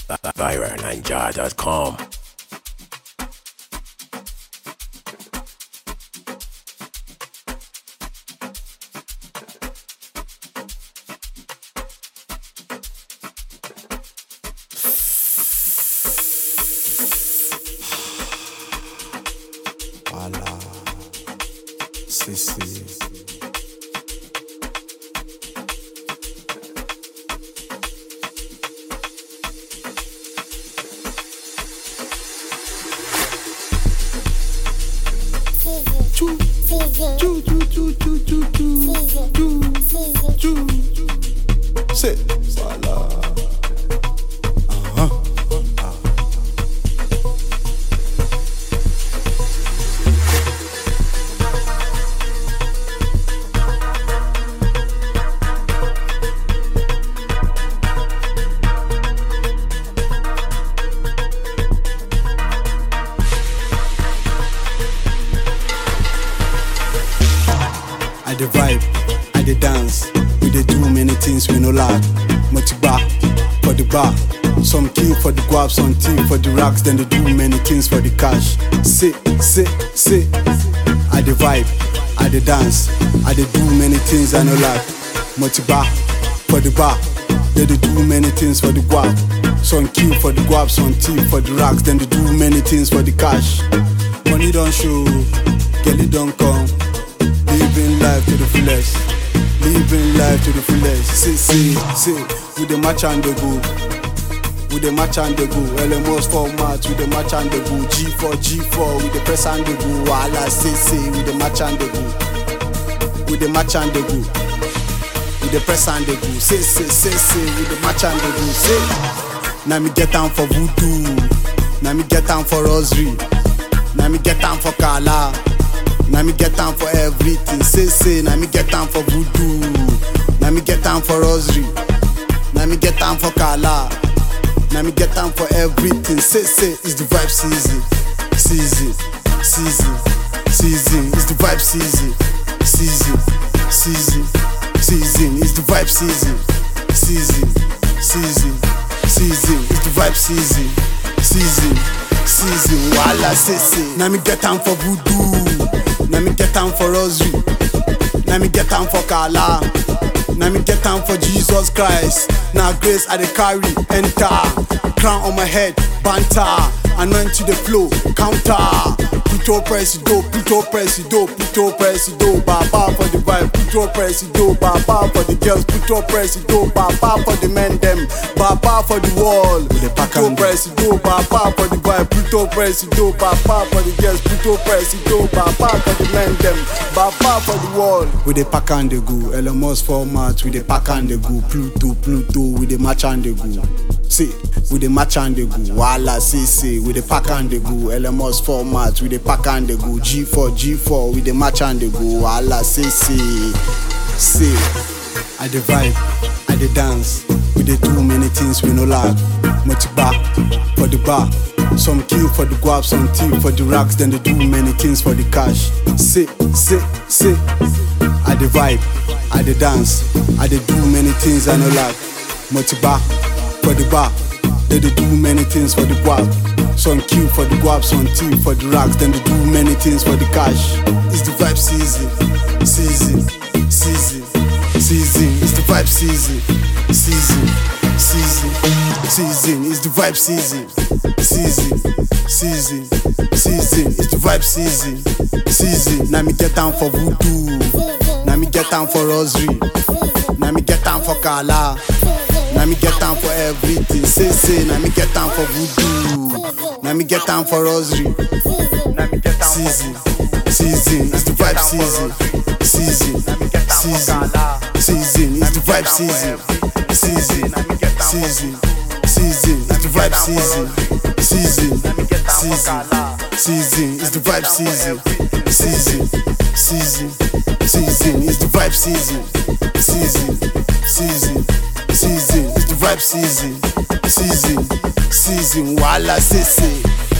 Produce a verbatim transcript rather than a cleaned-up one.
Viral Ninja dot com. Voilà, c'est c'est. Chou, chou, chou, chou, chou, chou, chou, chou, chou. C'est voilà. Uh-huh. I dey vibe, I dey dance. We dey do many things we no lack. Motiba for the bar, some kill for the guap, some team for the racks. Then they do many things for the cash. Say, say, say. I dey vibe, I dey dance. I dey do many things I no lack. Motiba for the bar, they dey do many things for the guap. Some kill for the guap, some team for the racks. Then they do many things for the cash. Money don't show, girl it don't come. Living life to the fullest, living life to the fullest. Say, say, say, with the match and the go, with the match and the go. L M Os format, with the match and the go. G four, G four, with the press and the go. Wala, say, say, with the match and the go, with the match and the go, with the press and the go. Say, say, say, say, with the match and the go. Say, now me get down for voodoo, now me get down for rosary, now me get down for Kala. Now me get down for everything, say say. Now me get down for voodoo, now me get down for rosary, now me get down for Kala. Now me get down for everything, say say. It's the vibe season, season, season, season. It's the vibe season, season, season, season. It's the vibe season, season, season, season. It's the vibe season, season, season. Wala say say. Now me get down for voodoo. Now me get down for rosary, now me get down for Kala, now me get down for Jesus Christ. Now grace I dey carry, enter, crown on my head, banter, anoint to the flow, counter. Pluto Presido, Pluto Presido, Pluto Presido, Baba for the vibe, Pluto Presido, Baba for the girls, Pluto Presido, Baba for the men them, Baba for the wall, Pluto Presido, Baba for the vibe, Pluto Presido, Baba for the girls, Pluto Presido, Baba for the men them, Baba for the wall. We dey pack and dey go, L M Os format, we dey pack and dey go, Pluto, Pluto, we dey match and dey go. See, we dey match and dey go, Wala say say, we dey pack and dey go, L M Os format, we dey pack and dey go, G four, G four, we dey match and dey go, Wala say say, say. I dey vibe, I dey dance, we dey do many things we no lack. Motiba for the bar, some kill for the guap, some team for the racks. Then they do many things for the cash. Say, say, say. I dey vibe, I dey dance, I dey do many things I no lack. Motiba for the bar, they dey do many things for the guap. Some kill for the guap, some team for the racks. Then they do many things for the cash. It's the vibe season, season, season, season. It's the vibe season, season, season, season. It's the vibe season, season, season, season. It's the vibe season, season. Now me get down for voodoo, now me get down for rosary, now me get down for Kala. Now me get down for everything, say say. Now me get down for voodoo, now me get down for rosary, season, season. It's the vibe season, season, season, season. It's the vibe season, season, season, season. It's the vibe season, season, season, season. It's the vibe season, season, season, season. It's the vibe season, season, season. Season, it's the vibe season, season, season, Wala say say.